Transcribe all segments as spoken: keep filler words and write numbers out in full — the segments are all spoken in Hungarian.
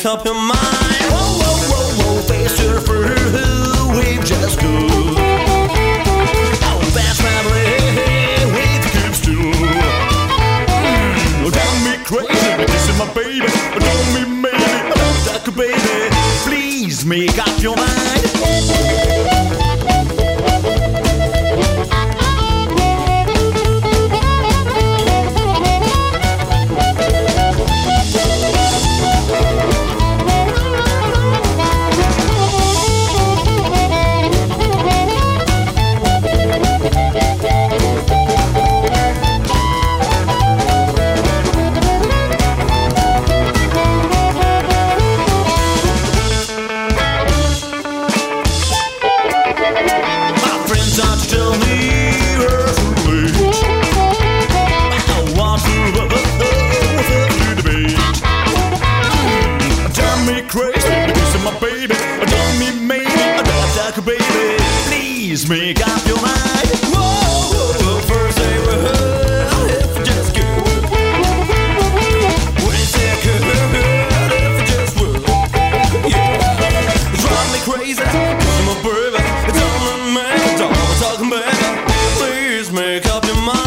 make up your mind. Whoa, whoa, whoa, whoa, face to the fruit, we've just good. Oh, that's my way, we keep still. Mm, got me crazy, this is my baby. Don't me maybe, like a baby. Please make up your mind. Make up your mind. Whoa, whoa, whoa. First they were if it just good. When it's good, if it just would. Yeah, drive me crazy. I'm a baby. It's all in me. It's all I'm talking about. Please make up your mind.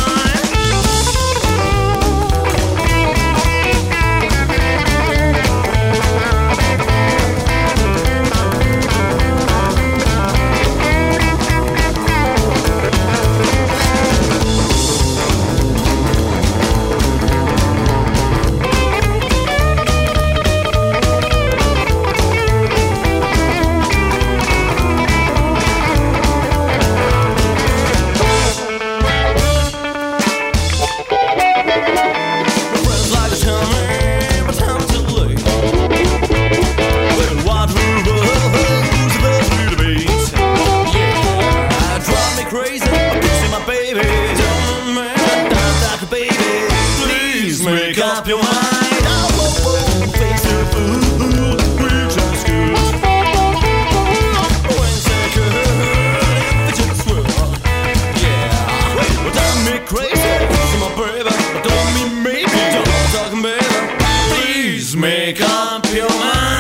Make up your mind. Oh, whoa, whoa, face the food, we're just good. When it's good, if it just will. Yeah, well, don't me crazy, it's my baby. Don't me maybe, don't I'm talking baby. Please make up your mind.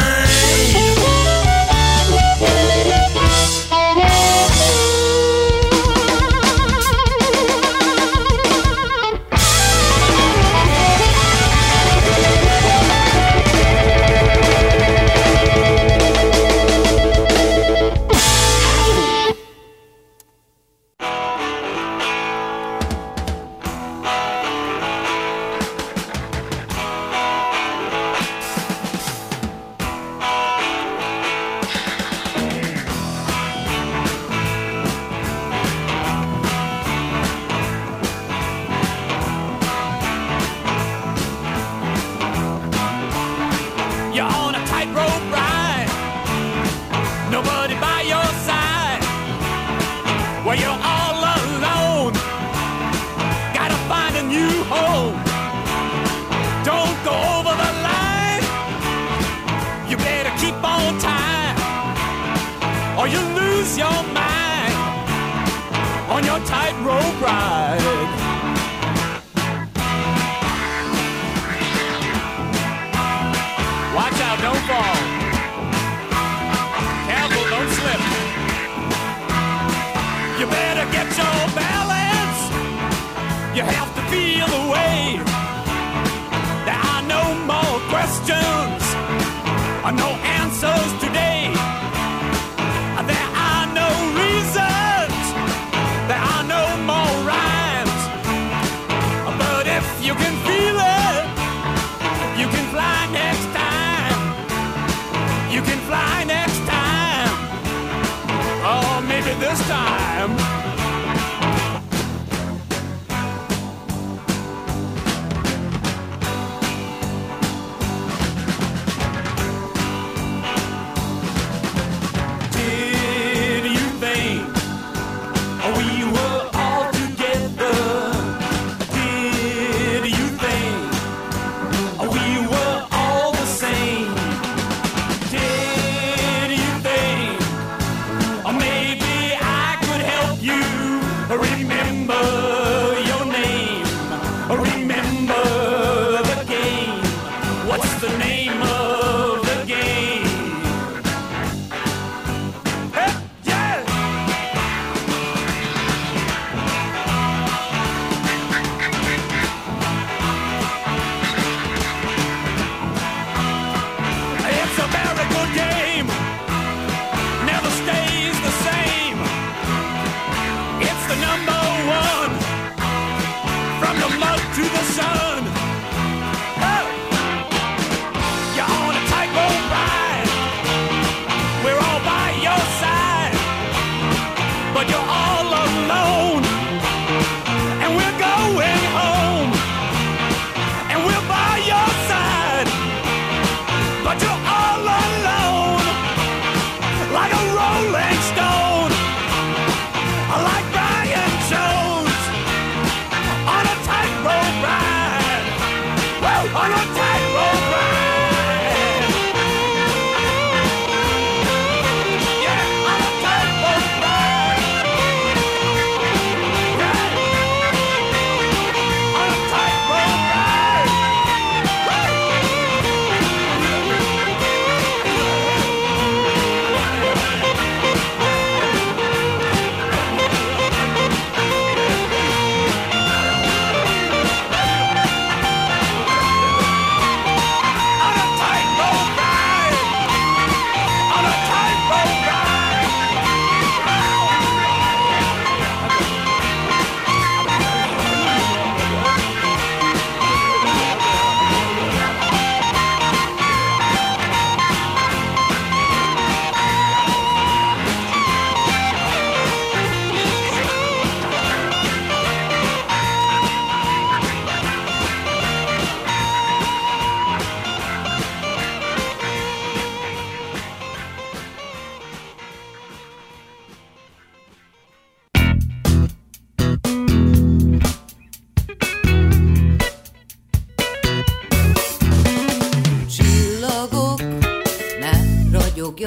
Maybe I could help you.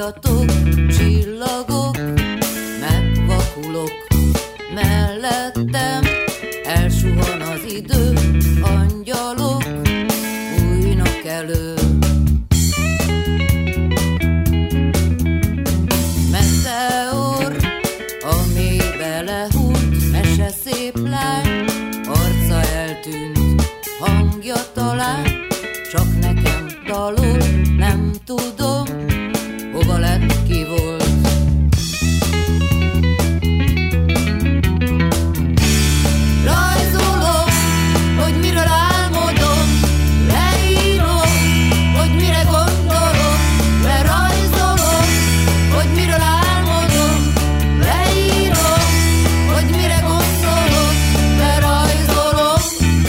Hallgatok, csillagok, megvakulok mellettem, elsuhan az idő, angyalok bújnak elő. Meteor, a mélybe lehúlt, mese szép lány, arca eltűnt, hangja talán, csak nekem dalol, nem tudom, hova lett, ki volt. Rajzolom, hogy miről álmodom, leírom, hogy mire gondolok, lerajzolom, hogy miről álmodom, leírom, hogy mire gondolok, lerajzolom.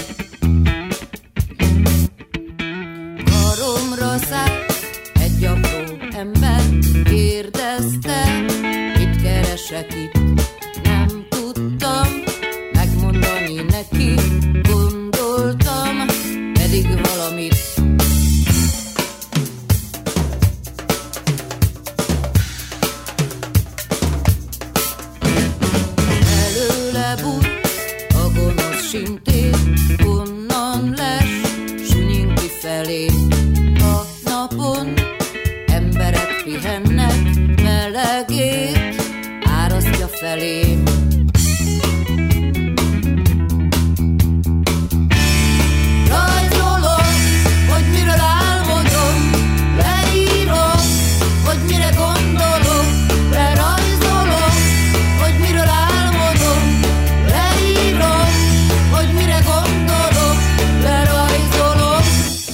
Karomra szállt egy apró ember, kérdezte, mit keresek itt, nem tudtam megmondani neki, gondoltam, pedig valamit. Előle bújt a gonosz sintér, onnan les, sunyin kifelé. A napon emberek pihennek, melegét árasztja felém. Rajzolom, hogy miről álmodom, leírom, hogy mire gondolok, lerajzolom, hogy miről álmodom, leírom, hogy mire gondolok, lerajzolom.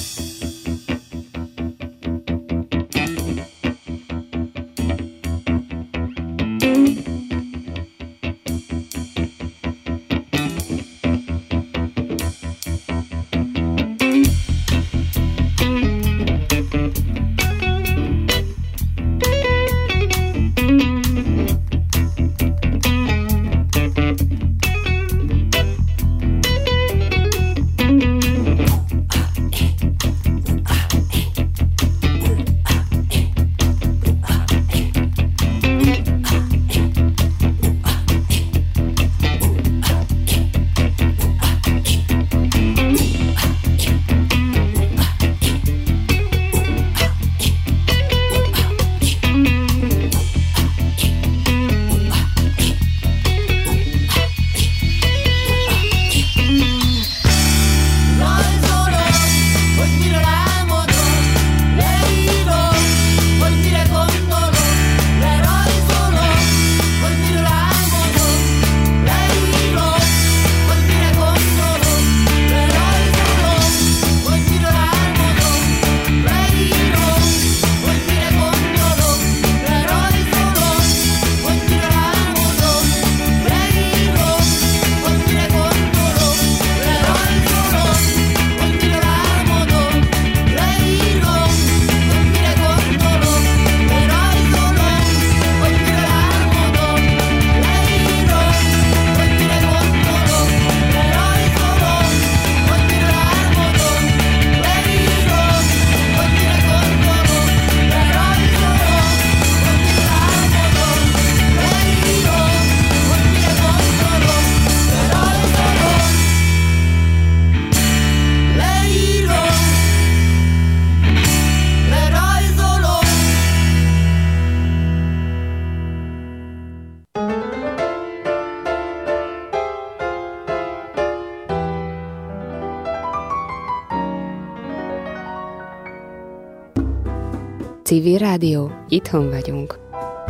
Civil Rádió, itthon vagyunk.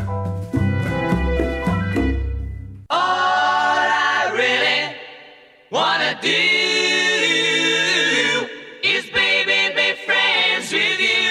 All I really wanna do is baby be friends with you.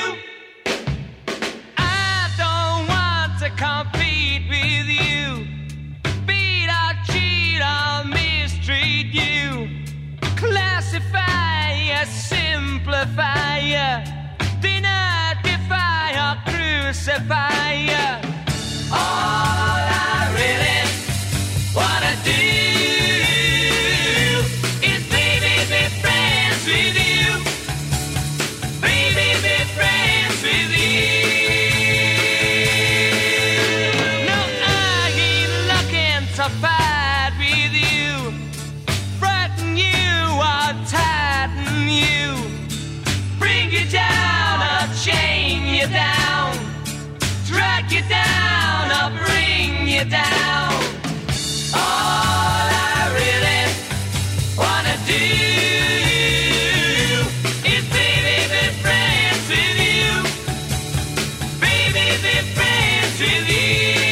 I don't want to compete with you, beat or cheat or mistreat you, classify you, simplify you, deny, defy or crucify you. All I really wanna do is baby be friends with you, baby be friends with you. you down, track you down, I'll bring you down. All I really wanna do is baby be friends with you, baby be friends with you.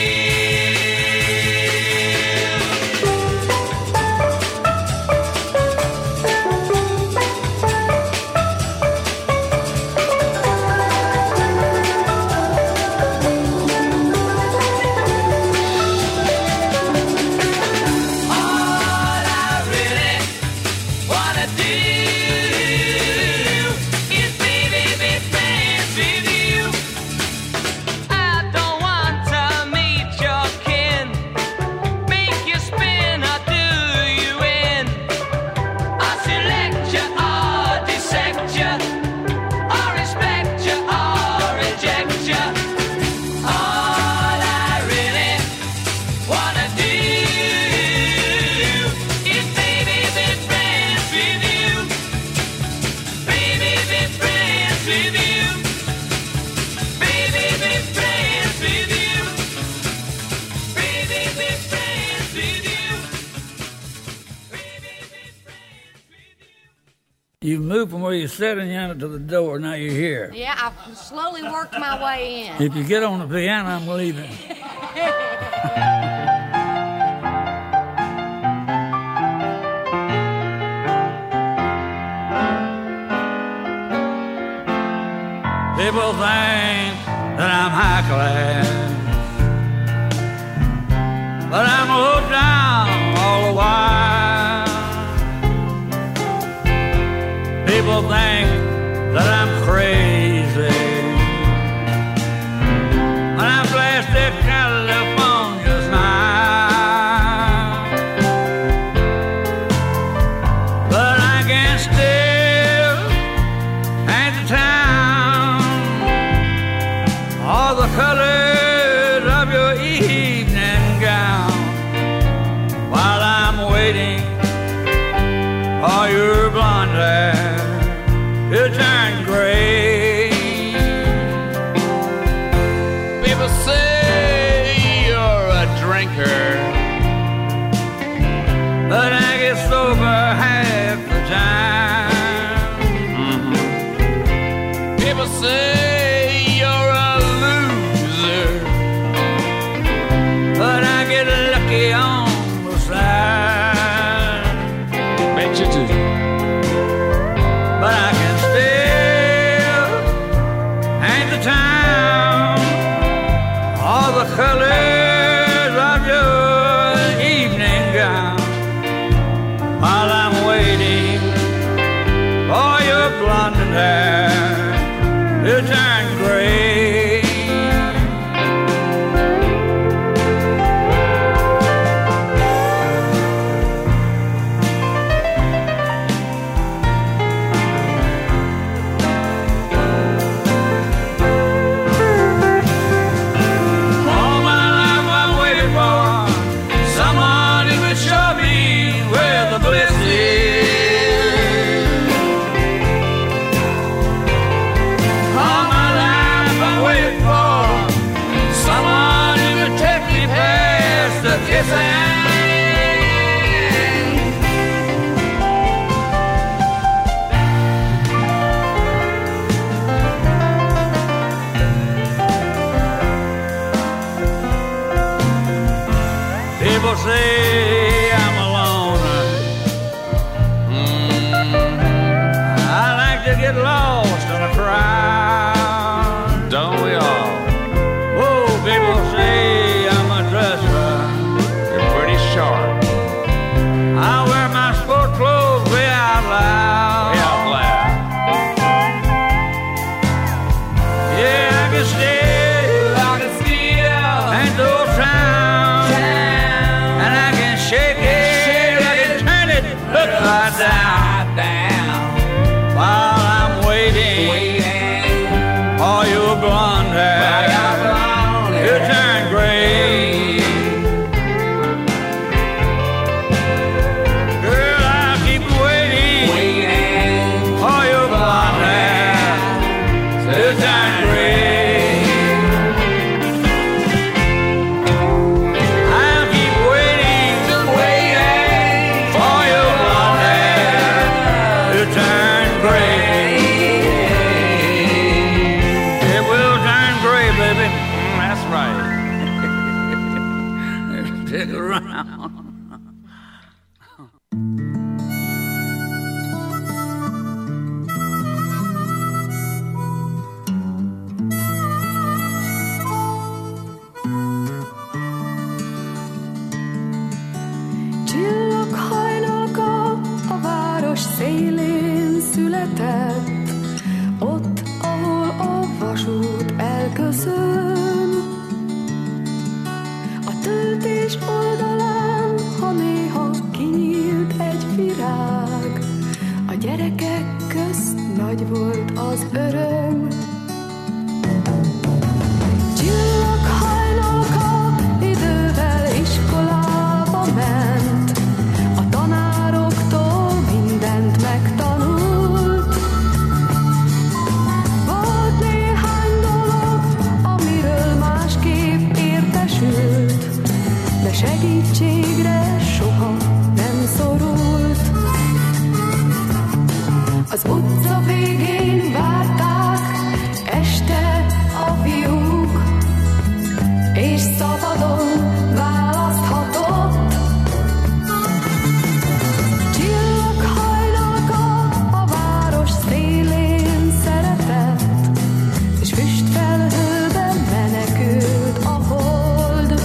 You moved from where you're sitting in to the door, now you're here. Yeah, I've slowly worked my way in. If you get on the piano, I'm leaving. People think that I'm high class, but I'm low down all the while. People think that I'm crazy when I blast that California smile, but I can still paint the town all the colors of your evening gown while I'm waiting for your blonde hair to turn gray. People say you're a drinker, but I get sober half the time. mm-hmm. People say you're a loser, but I get lucky on the side. Bet you do. But I can still paint the town all the colors of your evening gown while I'm waiting for your blonde hair to turn gray. All my life I've waited for someone who would show me where the bliss is. All my life I've waited for someone who could take me past the kissing. People say I'm a loner. mm-hmm. I like to get lost in a crowd. Don't we all? Oh, people say I'm a dresser. You're pretty sharp. I wear my sport clothes way out loud. Way out loud. Yeah, I can still, I can see you. paint those towns, and I can stick around. Csillaghajnalka a város szélén született, ott, ahol a vasút elköszön. A töltés oldalán, ha néha kinyílt egy virág, a gyerekek közt nagy volt az öröm. Csillaghajnalka idővel iskolába ment, a tanároktól mindent megtanult. Volt néhány dolog, amiről másképp értesült, de segítségre soha nem szorult. Az utca végén várták este a fiúk, és szabadon választhatott. Csillaghajnalka a város szélén szeretett, és füstfelhőben menekült a hold.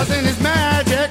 Trust in his magic.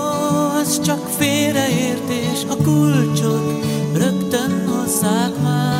Csak félreértés, a kulcsot rögtön hozzák már.